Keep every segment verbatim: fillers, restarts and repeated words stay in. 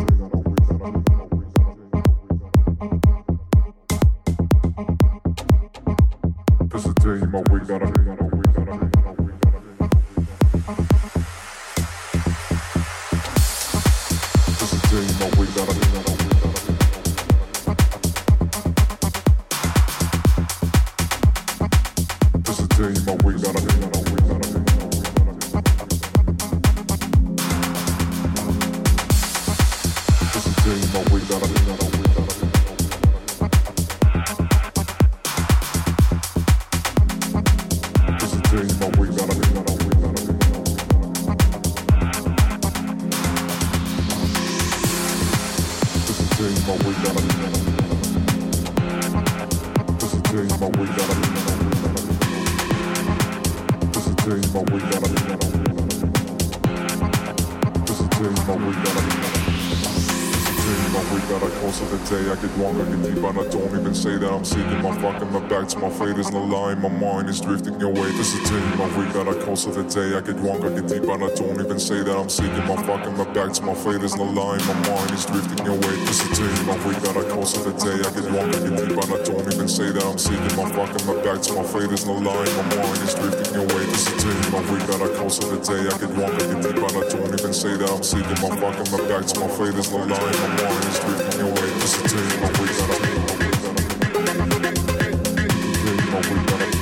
of the day, I get drunk, I get deep, and I don't even say that I'm seeking my fucking my back to my fate is no line. My mind is drifting away. This is day, my week that I close of the day, I get drunk, I get deep, and I don't even say that I'm seeking my fucking my back to my fate is no line. My mind is drifting away. This is day, my week that I close of the day, I get drunk, I get deep, and I don't even say that I'm seeking my fucking my back to my fate is no line. My mind is drifting away. This is day, my week that I my week that I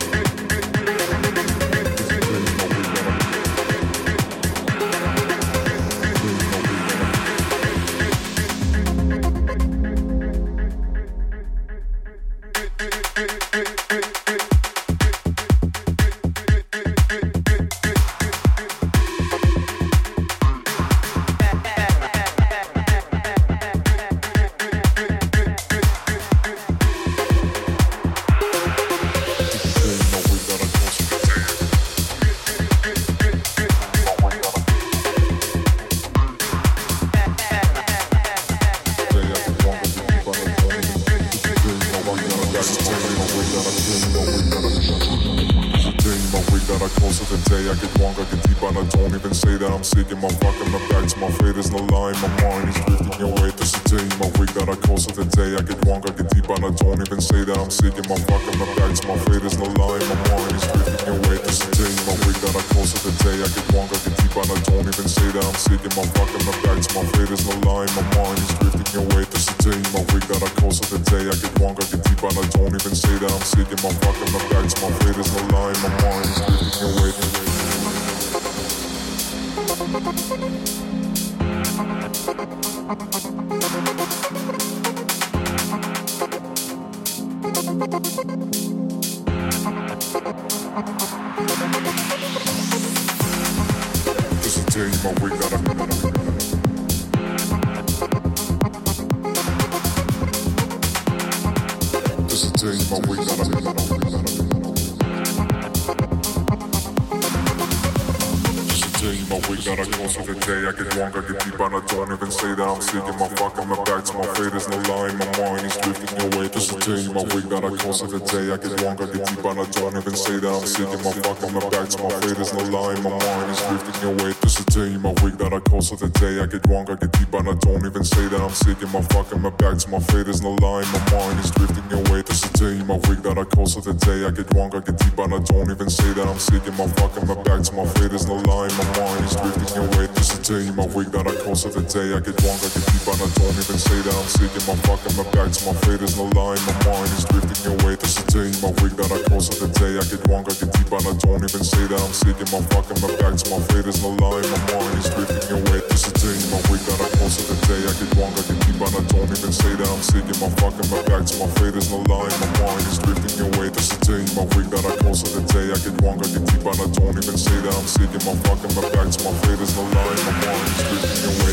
of the day, I get drunk, I get deep, and I don't even say that I'm seeking my fucking my back to my fate is no line. My mind is drifting away. This is the day, my week that I close of the day, I get drunk, I get deep, and I don't even say that I'm seeking my fucking my back to my fate is no line. My mind is drifting away. This is the day, my week that I close of the day, I get drunk, I get deep, and I don't even say that I'm seeking my fucking my back to my fate is no line. My mind is drifting away. This is the day, my week that I close of the day, I get drunk, I get deep, and I don't even say that I'm seeking my fucking my back to my fate is no line. My mind is drifting away. This is the day, my week that I close of the day, I get drunk, I get deep, and I don't even say that I'm seeking my fucking my back to my fate is no line. My mind is drifting away. This is the day, my week that I close of the day, I get drunk, I get deep, and I don't even say that I'm seeking my fucking my back to my fate is no line. My mind is drifting away. This is the day, my week that I close of the day, I get drunk, I get deep, and I don't even say that I'm seeking my fucking my back to my fate is no line. My mind is drifting away.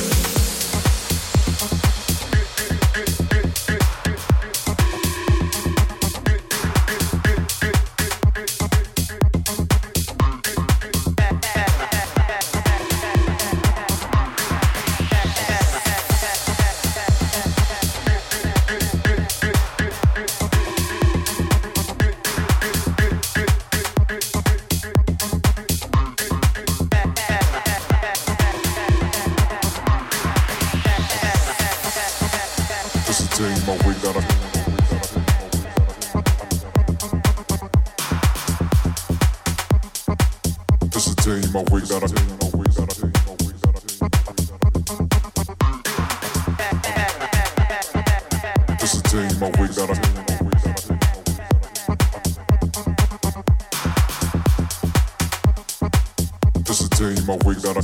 my wig that I Just to tell you my wig that I Just to tell you my wig that I Just to tell you my wig that I